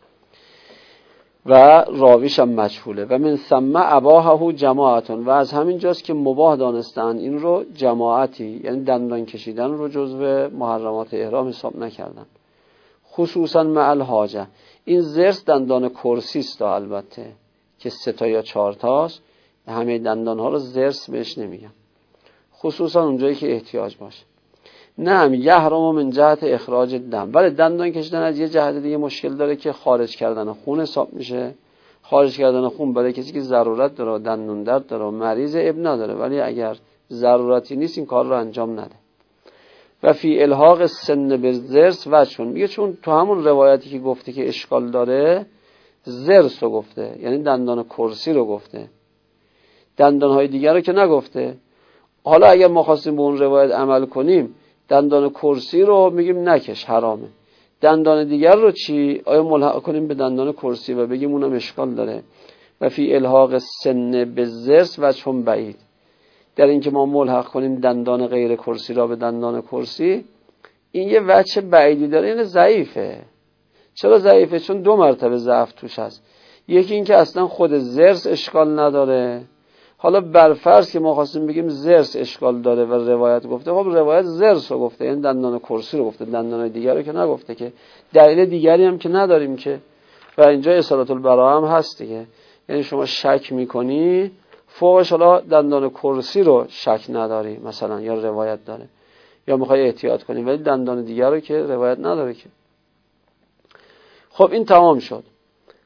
و راویش هم مجهوله. و من ثم اباحه جماعتون، و از همین جاست که مباح دانستن این رو جماعتی، یعنی دندان کشیدن رو جزو محرمات احرام حساب نکردن. خصوصا مع الحاجه، این ضرس دندان کرسی است البته که 3 تا یا 4 تاست، همه دندان ها رو ضرس بهش نمیگن، خصوصا اونجایی که احتیاج باشه. نه یحرم من جهت اخراج دم، ولی دندان کشیدن از یه جهت دیگه مشکل داره که خارج کردن خون حساب میشه. خارج کردن خون برای کسی که ضرورت داره، دندون درد داره، مریض، اب نداره، ولی اگر ضرورتی نیست این کار رو انجام نده. و فی الحاق سن به ضرس و چون میگه، چون تو همون روایتی که گفته که اشکال داره ضرس رو گفته، یعنی دندان کرسی رو گفته، دندانهای دیگر رو که نگفته. حالا اگر ما خواستیم به اون روایت عمل کنیم، دندان کرسی رو میگیم نکش، حرامه. دندان دیگر رو چی؟ آیا ملحق کنیم به دندان کرسی و بگیم اونم اشکال داره؟ و فی الحاق سن به ضرس و چون بعید، در اینکه ما ملحق کنیم دندان غیر کرسی را به دندان کرسی، این یه وجه بعیدی داره، یعنی ضعیفه. چرا ضعیفه؟ چون 2 مرتبه ضعف توش هست. یکی این که اصلا خود ضرس اشکال نداره. حالا برفرض که ما خواستیم بگیم ضرس اشکال داره و روایت گفته، خب روایت ضرس رو گفته، یعنی دندان کرسی رو گفته، دندان دیگر رو که نگفته، که دلیل دیگری هم که نداریم که. و اینجا اصالت البراءه هم هست دیگه، یعنی شما شک میکنی فوقش حالا دندان کرسی رو شک نداری مثلا، یا روایت داره، یا میخوای احتیاط کنی، ولی دندان دیگر رو که روایت نداره که. خب این تمام شد.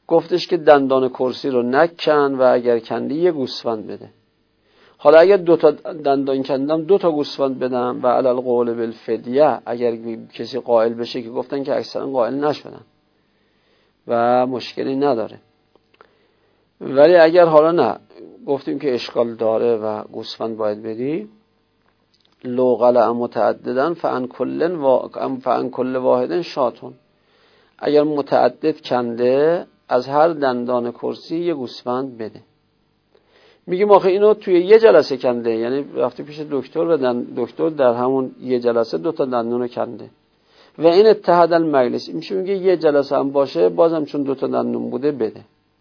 گفتش که دندان کرسی رو نکن و اگر کندی یه گوسفند بده. حالا اگر 2 تا دندان کندم 2 تا گوسفند بدم و علی القول بالفدیه، اگر کسی قائل بشه، که گفتن که اکثرا قائل نشدن و مشکلی نداره. ولی اگر حالا نه گفتیم که اشکال داره و گوسفند باید بدی، لو قلع متعددن فعن کل واحد شاتون، اگر متعدد کنده از هر دندان کرسی یه گوسفند بده. میگیم آخه اینو توی یه جلسه کنده، یعنی رفته پیش دکتر و دکتر در همون یه جلسه 2 تا دندون کنده و این اتحاد المجلس، میشه میگه یه جلسه هم باشه بازم چون 2 تا دندون بوده بده.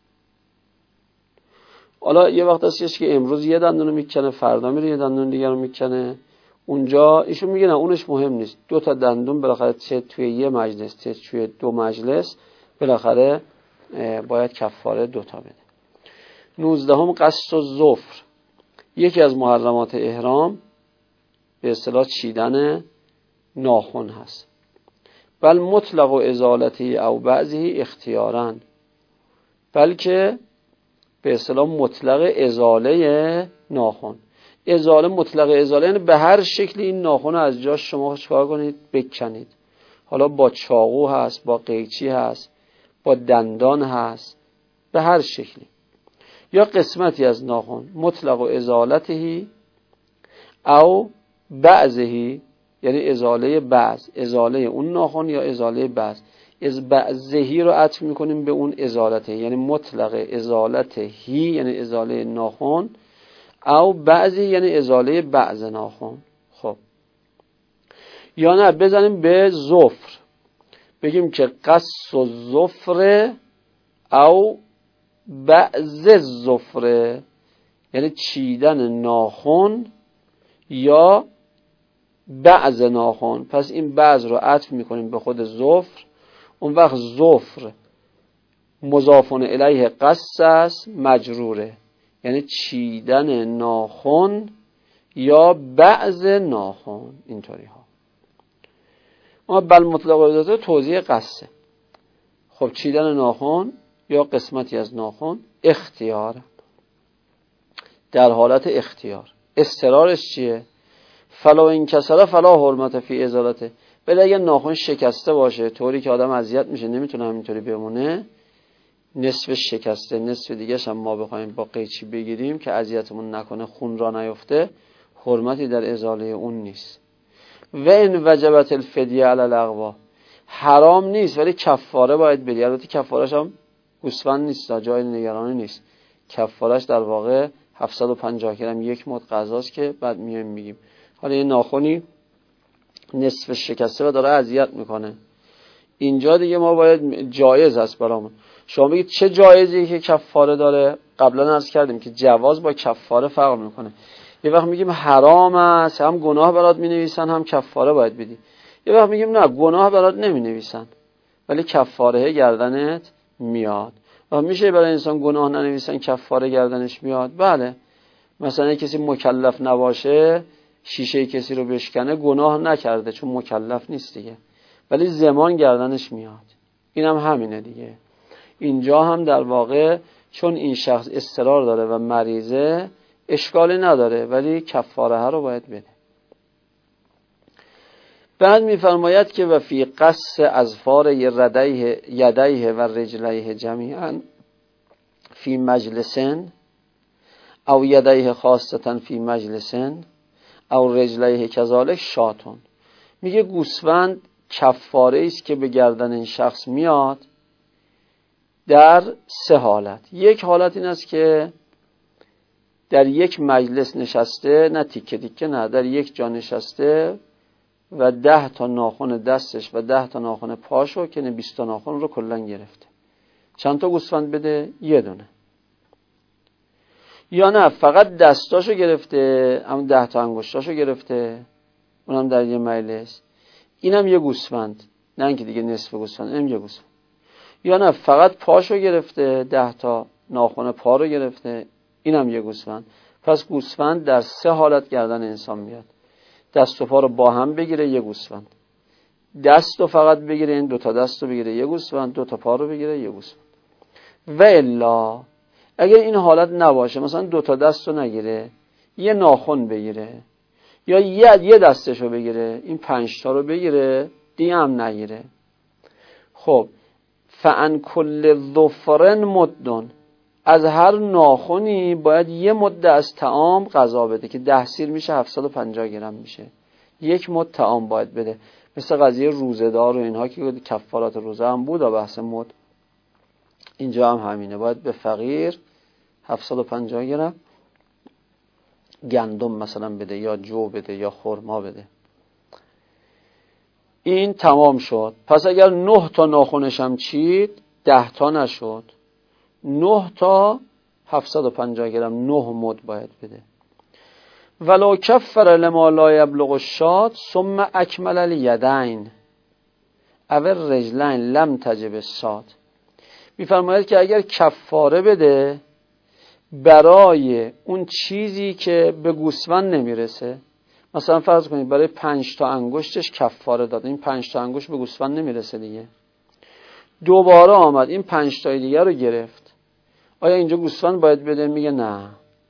حالا یه وقت هستش که امروز یه دندون رو میکنه، فردا میره یه دندون دیگر رو میکنه، اونجا ایشون میگه نه اونش مهم نیست، 2 تا دندون بالاخره چه توی یه مجلس چه توی 2 مجلس بالاخره باید کفاره 2 تا بده. 19 قص الظفر، یکی از محرمات احرام به اصطلاح چیدن ناخن هست. بل مطلق و ازالتی او بعضی اختیارن، بلکه به اصطلاح مطلق ازاله ناخن. ازاله مطلق ازاله یعنی به هر شکلی این ناخن از جاش شما چکار کنید؟ بکنید. حالا با چاقو هست، با قیچی هست، با دندان هست، به هر شکلی. یا قسمتی از ناخن مطلق و ازالتهی او بعضهی، یعنی ازاله بعض، ازاله اون ناخن یا ازاله بعض. از بعضهی رو عطف میکنیم به اون ازالته، یعنی مطلق ازالتهی یعنی ازاله ناخن، او بعضی یعنی ازاله بعض ناخن. خب یا نه بزنیم به ظفر، بگیم که قص الظفر او بعض الظفر، یعنی چیدن ناخن یا بعض ناخن. پس این بعض رو عطف میکنیم به خود ظفر، اون وقت ظفر مضاف الیه قص است، مجروره، یعنی چیدن ناخن یا بعض ناخن. اینطوری ها. اما بل مطلق و توضیح قصه. خب چیدن ناخن یا قسمتی از ناخن اختیار، در حالت اختیار. استرارش چیه؟ فلا انکسر فلا حرمت فی ازالته. ولی اگه ناخن شکسته باشه طوری که آدم اذیت میشه نمیتونه همینطوری بمونه، نصف شکسته نصف دیگه‌ش هم ما بخوایم با قیچی بگیریم که اذیتمون نکنه، خون را نیفته، حرمتی در ازاله اون نیست. و ان وجبت الفدیه علی الاقوا، حرام نیست ولی کفاره باید بدی. البته کفارش هم گوسفند نیست، جای نگرانی نیست. کفارش در واقع 750 گرم یک مد غذاست که بعد میایم میگیم. حالا یه ناخنی نصف شکسته و داره اذیت میکنه، اینجا دیگه ما باید جایز هست برامون. شما بگید چه جایزی که کفاره داره؟ قبلا عرض کردیم که جواز با کفاره فرق میکنه. یه وقت میگیم حرام است، هم گناه برات مینویسن هم کفاره باید بدی. یه وقت میگیم نه گناه برات نمینویسن ولی کفاره گردنت میاد. و میشه برای انسان گناه ننویسن کفاره گردنش میاد؟ بله. مثلا کسی مکلف نباشه شیشه کسی رو بشکنه، گناه نکرده چون مکلف نیست دیگه، ولی زمان گردنش میاد. این هم همینه دیگه. اینجا هم در واقع چون این شخص اضطرار داره و مریضه اشکالی نداره ولی کفاره ها رو باید بده. بعد میفرماید که و فی قص اظفار یدیه و رجلیه جمیعا فی مجلسن او یدیه خاصتا فی مجلسن او رجلیه کذالک شاتون. میگه گوسفند کفاره است که به گردن این شخص میاد در 3 حالت. یک حالت این است که در یک مجلس نشسته، نه تیکه تیکه، نه، در یک جا نشسته و 10 تا ناخن دستش و 10 تا ناخن پاشو که 20 تا ناخن رو کلن گرفته. چند تا گوسفند بده؟ یه دونه. یا نه فقط دستاشو گرفته، اما 10 تا انگشتاشو گرفته، اونم در یه مجلس، اینم یه گوسفند، نه اینکه دیگه نصف گوسفند، اینم یه گوسفند. یا نه فقط پاشو گرفته، 10 تا ناخن پا رو گرفته، اینم یه گوسفند. پس گوسفند در 3 حالت گردن انسان میاد. دست و پا رو با هم بگیره یه گوسفند، دست رو فقط بگیره، این 2 تا دست رو بگیره یه گوسفند، 2 تا پا رو بگیره یه گوسفند. و الا اگر این حالت نباشه، مثلا 2 تا دستو نگیره، یه ناخن بگیره یا یه دستشو بگیره، این 5 تا رو بگیره دیگه هم نگیره. خب فعن کل ظفرن مدن، از هر ناخنی باید یه مد از طعام غذا بده که 10 سیر میشه 750 گرم میشه. 1 مد طعام باید بده. مثل قضیه روزه‌دار و اینها که کفارات روزه هم بود و بحث مد، اینجا هم همینه، باید به فقیر 750 گرم گندم مثلا بده یا جو بده یا خرما بده. این تمام شد. پس اگر 9 تا ناخنش هم چید 10 تا نشد، 9 تا 750 گرم 9 مد باید بده. ولو کفر لما لا یبلغ الشات ثم اکمل الیدین او الرجلین لم تجب الشات. میفرماید که اگر کفاره بده برای اون چیزی که به گوسفند نمیرسه، مثلا فرض کنید برای 5 تا انگشتش کفاره داد، این 5 تا انگشت به گوسفند نمیرسه دیگه، دوباره آمد این 5 تا دیگه رو گرفت، آیا اینجا گوسفند باید بده؟ میگه نه،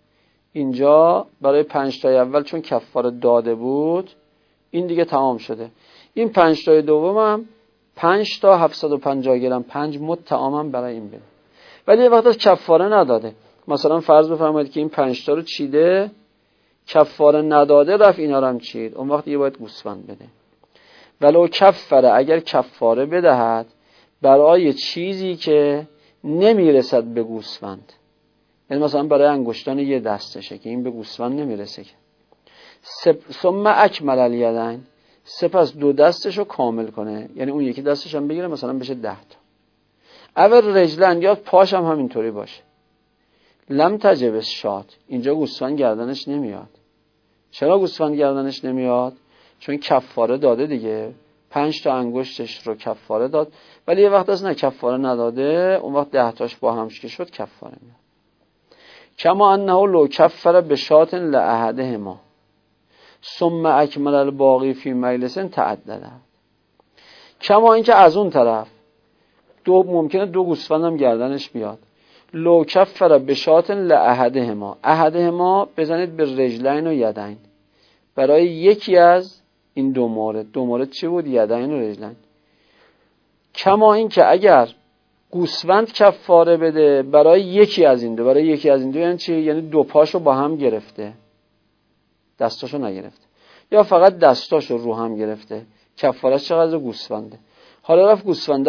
اینجا برای 5 تا اول چون کفاره داده بود این دیگه تمام شده. این 5 تا دومم 5 تا 750 گرم 5 مد طعامم برای این بده. ولی یه وقت از کفاره نداده، مثلا فرض بفرمایید که این 5 تا رو چیده کفاره نداده رفت اینا رو هم چید، اون وقت یه باید گوسفند بده. ولو کفاره اگر کفاره بدهد برای چیزی که نمیرسد به گوسفند، یعنی مثلا برای انگشتان یه دستشه که این به گوسفند نمیرسه که، ثم اکمل الیدین سپس 2 دستشو کامل کنه، یعنی اون یکی دستش هم بگیره مثلا بشه 10 تا. اول رجلن یا پاش هم همینطوری باشه، لم تجب الشات اینجا گوسفند گردنش نمیاد. چرا گوسفند گردنش نمیاد؟ چون کفاره داده دیگه، 5 تا انگشتش رو کفاره داد، ولی یه وقت از نه کفاره نداده، اون وقت 10 تاش با همش که شد کفاره میاد. کما انه لو کفر بشات لاحدهما ثم اکمل الباقی فی مجلس تعدد. کما اینکه از اون طرف ممکنه 2 گوسفند هم گردنش بیاد. لو کفر بشات لاحدهما، احدهما بزنید به رجلین و یدین، برای یکی از این 2 مورد چی بود؟ یدین و رجلین. کما اینکه اگر گوسفند کفاره بده برای یکی از این 2، برای یکی از این 2 یعنی چی؟ یعنی 2 پاشو با هم گرفته، دستاشو نگرفته، یا فقط دستاشو رو هم گرفته، کفارش چقدر؟ گوسفنده. حالا رفت گوسفنده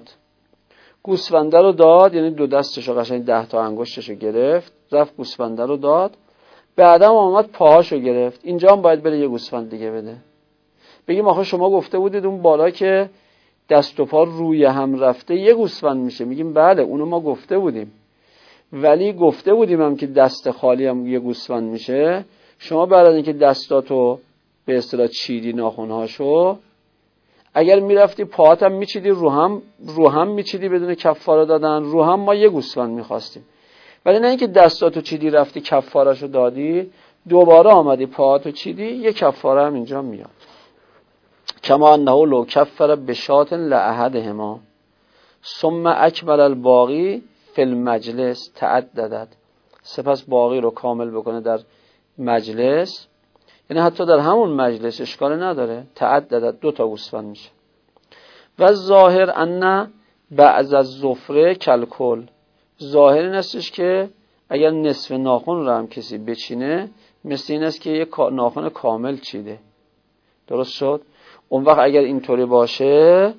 رو داد، یعنی 2 دستشو قشنگ 10 تا انگشتشو گرفت، رفت گوسفنده رو داد، بعدم آمد پاهاشو گرفت، اینجا هم باید بره یه گوسفند دیگه بده. بگیم آخه شما گفته بودید اون بالا که دست و پا روی هم رفته یه گوسفند میشه. میگیم بله اونو ما گفته بودیم، ولی گفته بودیم هم که دست خالی هم یه گوسفند میشه. شما بعد از اینکه دستاتو به اصطلاح چیدی ناخنهاشو، اگر میرفتی پاهات هم میچیدی رو هم میچیدی بدون کفاره دادن، رو هم ما یه گوسفند میخواستیم، ولی نه اینکه دستاتو چیدی رفتی کفارهشو دادی دوباره آمدی پاهاتو چیدی، یه کفاره هم اینجا میاد. کما انه لو کفر بشات لاحدهما ثم اکمل الباقی فی المجلس تعددت، سپس باقی رو کامل بکنه در مجلس، یعنی حتی در همون مجلس اشکال نداره، تعددت 2 تا گوسفند میشه. و ظاهر ان بعض الظفر کلکل، ظاهر این استش که اگر نصف ناخن رو هم کسی بچینه مثل این است که یک ناخن کامل چیده. درست شد؟ اون وقت اگر اینطوری باشه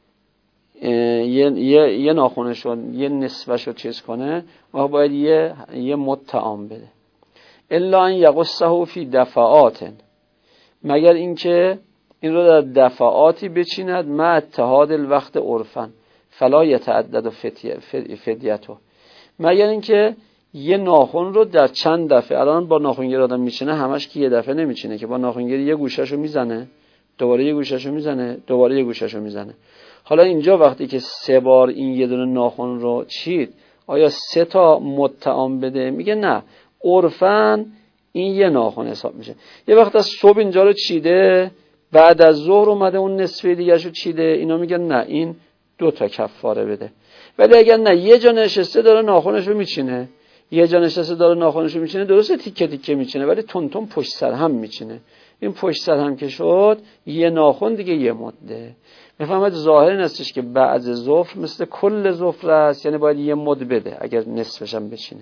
یه ناخنشو یه نصفشو چیز کنه و باید یه مد طعام بده. الا ان یقصه فی دفعات، مگر اینکه این رو در دفعاتی بچیند مع اتحاد الوقت عرفا فلا یتعدد فدیته، مگر اینکه یه ناخن رو در چند دفعه، الان با ناخنگیر آدم میچینه همش که یه دفعه نمیچینه که، با ناخنگیر یه گوشهشو میزنه دوباره یه گوشهشو میزنه دوباره یه گوشهشو میزنه. حالا اینجا وقتی که 3 بار این یه دونه ناخن رو چید آیا 3 تا متعام بده؟ میگه نه، عرفاً این یه ناخن حساب میشه. یه وقت از صبح اینجا رو چیده بعد از ظهر اومده اون نصفه دیگه شو چیده، اینا میگن نه این 2 تا کفاره بده. ولی اگر نه یه جا نشسته داره ناخنشو میچینه، یه جا نشسته داره ناخنشو میچینه، درسته تیکه تیکه میچینه ولی تون تون پشت سر هم میچینه. این پشت سر هم که شد یه ناخن دیگه یه مده. میفهمید ظاهر این هستش که بعض ظفر مثل کل ظفر است، یعنی باید یه مد بده اگر نصفش هم بچینه،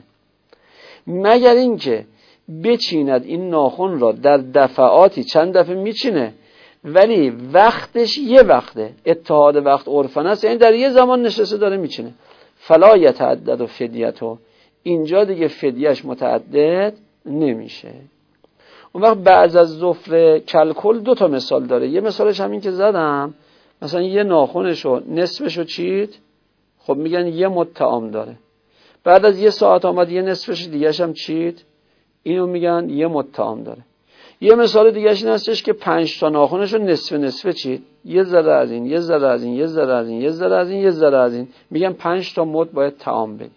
مگر اینکه بچیند این ناخن را در دفعاتی، چند دفعه میچینه ولی وقتش یه وقته، اتحاد وقت عرفن است، یعنی در یه زمان نشسته داره میچینه. فلا یتعدد و فدیتو، اینجا دیگه فدیهش متعدد نمیشه. اون وقت بعض از ظفر کلکل 2 مثال داره. یه مثالش همین که زدم، مثلا یه ناخنشو نصفشو چید، خب میگن یه مد طعام داره. بعد از یه ساعت آمد یه نصفش دیگه‌ش هم چید، اینو میگن یه مد طعام داره. یه مثال دیگه‌ش این هستش که 5 تا ناخنشو نصف چید، یه ذره از این، یه ذره از این، یه ذره از این، یه ذره از این، یه ذره از این، میگن 5 تا مد باید طعام بدی.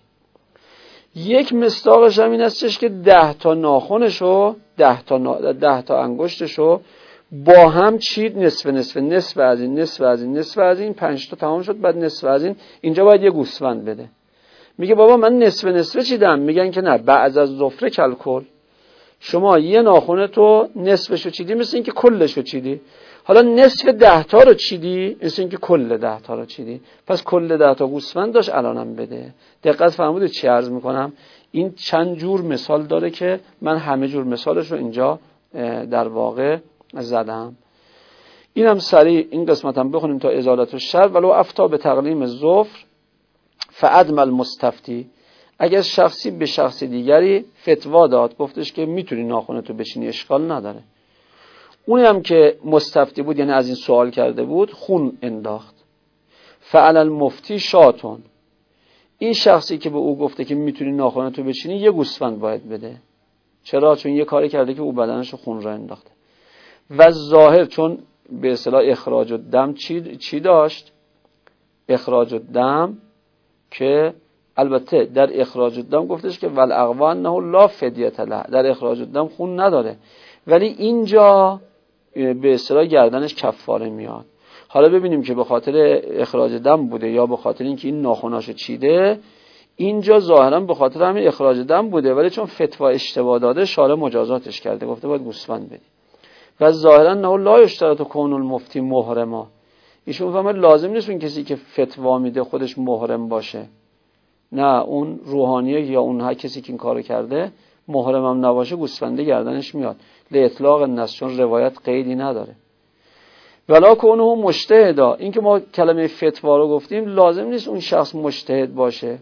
یک مصداقش هم این هستش که 10 تا ناخنشو 10 تا انگشتشو با هم چید، نصف از این، نصف از این، 5 تا تمام شد، بعد نصف از این، اینجا باید یه گوسفند بده. میگه بابا من نصف چیدم، میگن که نه، بعض از ظفر کلکل شما یه ناخن تو نصفشو چیدی مثل این که کلشو چیدی، حالا نصف 10 تا رو چیدی مثل این که کل 10 تا رو چیدی، پس کل 10 تا گوسفند داشت الانم بده. دقت فرمودید چی عرض میکنم؟ این چند جور مثال داره که من همه جور مثالش رو اینجا در واقع زدم. اینم سریع این قسمتم بخونیم تا ازالت الشر. ولو افتا به تقلیم ظفر فعدم المستفتی، اگر شخصی به شخص دیگری فتوا داد، گفتش که میتونی ناخنتو بچینی اشکال نداره، اونی هم که مستفتی بود یعنی از این سوال کرده بود خون انداخت، فعل المفتی شاتون، این شخصی که به او گفته که میتونی ناخنتو بچینی یه گوسفند باید بده. چرا؟ چون یه کاری کرده که او بدنشو خون را انداخته. و ظاهر چون به اصطلاح اخراج الدم چی داشت؟ اخراج الدم، که البته در اخراج الدم گفتش که والاقوان نه لا فدیت له، در اخراج الدم خون نداره، ولی اینجا به اصطلاح گردنش کفاره میاد. حالا ببینیم که به خاطر اخراج دم بوده یا به خاطر اینکه این ناخناشو چیده. اینجا ظاهرا به خاطر همین اخراج دم بوده، ولی چون فتوا اشتباه داده شارع مجازاتش کرده، گفته باید گوسفند بدی. و ظاهرا نه لا یشترط کون المفتی محرما، ایشون فهمه لازم نیست اون کسی که فتوا میده خودش محرم باشه، نه اون روحانیه یا اون هر کسی که این کارو کرده محرم هم نباشه گوسفنده گردنش میاد لاطلاق النص، چون روایت قیدی نداره. ولا کونه مجتهدا، این که ما کلمه فتوا رو گفتیم لازم نیست اون شخص مجتهد باشه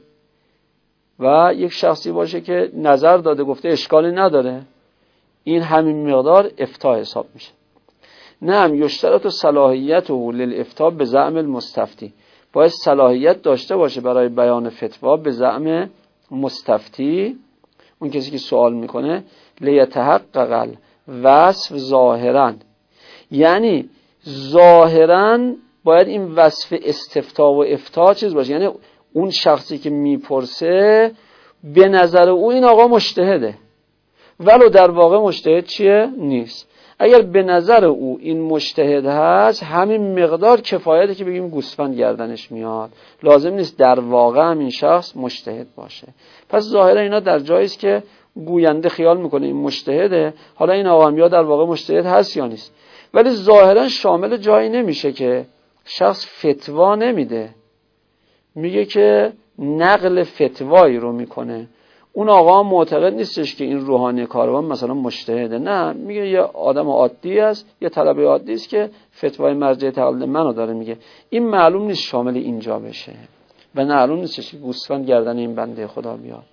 و یک شخصی باشه که نظر داده گفته اشکالی نداره، این همین مقدار افتاء حساب میشه. نعم یشترط صلاحیته للافتاء به زعم المستفتی، باید صلاحیت داشته باشه برای بیان فتوا به زعم مستفتی، اون کسی که سوال میکنه، لیتحقق الوصف ظاهرا، یعنی ظاهرا باید این وصف استفتاء و افتاء چیز باشه، یعنی اون شخصی که میپرسه به نظر او این آقا مجتهده، ولو در واقع مجتهد چیه؟ نیست. اگر به نظر او این مجتهد هست همین مقدار کفایته که بگیم گوسفند گردنش میاد، لازم نیست در واقع هم این شخص مجتهد باشه. پس ظاهرا اینا در جایی است که گوینده خیال میکنه این مجتهده، حالا این آقا هم یا در واقع مجتهد هست یا نیست، ولی ظاهرا شامل جایی نمیشه که شخص فتوا نمیده، میگه که نقل فتوایی رو میکنه. اون آقا معتقد نیستش که این روحانی کاروان مثلا مجتهده، نه، میگه یه آدم عادی است، یه طلبه عادی است که فتوای مرجع تقلید منو داره میگه. این معلوم نیست شامل اینجا بشه و معلوم نیستش که گوسفند گردن این بنده خدا بیاد.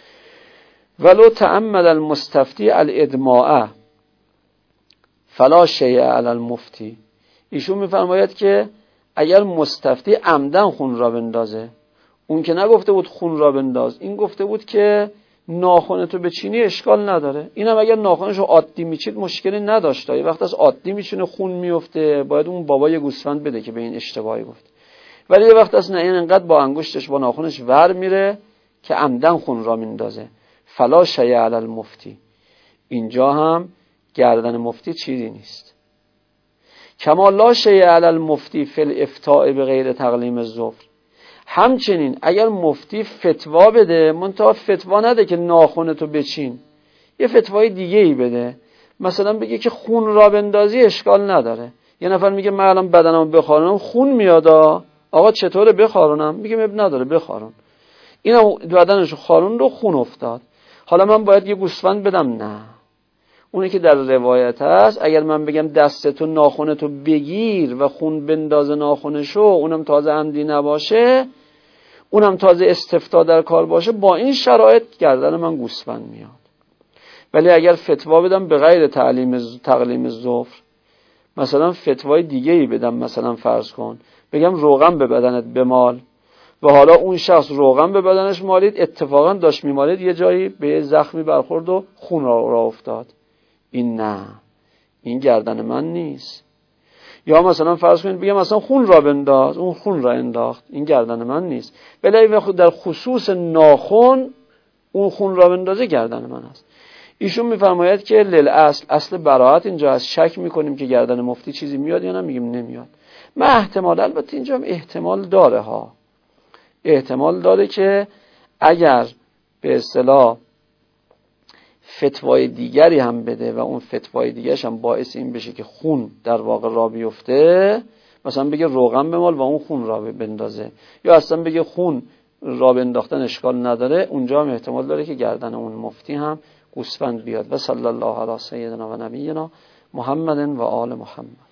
ولو تعمد المستفتی الادماء فلا شیء علی المفتی، ایشون میفرماید که اگر مستفتی عمدن خون را بندازه، اون که نگفته بود خون را بنداز، این گفته بود که ناخنتو بچینی اشکال نداره، اینم اگر ناخنشو عادی میچید مشکلی نداشت، یه وقت از عادی میچینه خون میفته، باید اون بابا یه گوسفند بده که به این اشتباهی گفت. ولی یه وقت از نه، این انقدر با انگشتش با ناخنش ور میره که عمدن خون را میندازه، فلا شیء علی المفتی، اینجا هم گردن مفتی چیزی نیست. کما لا شیء علی المفتی فی الافتاء بغیر تقلیم الظفر، همچنین اگر مفتی فتوا بده، منتها فتوا نده که ناخنتو بچین، یه فتوای دیگه ای بده، مثلا بگه که خون را بندازی اشکال نداره. یه نفر میگه من الان بدنمو بخارونم خون میاد، آقا چطوره بخارونم؟ میگه اب نداره بخارون. اینا بدنشو خارون رو خون افتاد، حالا من باید یه گوسفند بدم؟ نه. اونی که در روایت هست اگر من بگم دستتو ناخونتو بگیر و خون بنداز ناخونشو، اونم تازه عمدی نباشه، اونم تازه استفتا در کار باشه، با این شرایط گردن من گوسفند میاد. ولی اگر فتوا بدم به غیر تقلیم ظفر، مثلا فتوای دیگه ای بدم، مثلا فرض کن بگم روغن به بدنت بمال، و حالا اون شخص روغن به بدنش مالید، اتفاقا داشت میمالید یه جایی به زخمی برخورد و خون را افتاد، این نه، این گردن من نیست. یا مثلا فرض کنید بگم مثلا خون را بنداز، اون خون را انداخت، این گردن من نیست. ولی در خصوص ناخن اون خون را بندازه گردن من است. ایشون میفرماید که للاصل، اصل براءت اینجا از شک میکنیم که گردن مفتی چیزی میاد یا نه، میگیم نمیاد. من احتمال، البته اینجا هم احتمال داره ها، احتمال داره که اگر به اصطلاح فتوای دیگری هم بده و اون فتوای دیگرش هم باعث این بشه که خون در واقع را بیفته، مثلا بگه روغن بمال و اون خون را بندازه، یا اصلا بگه خون را بنداختن اشکال نداره، اونجا هم احتمال داره که گردن اون مفتی هم گوسفند بیاد. و صلی الله علی سیدنا و نبینا محمد و آل محمد.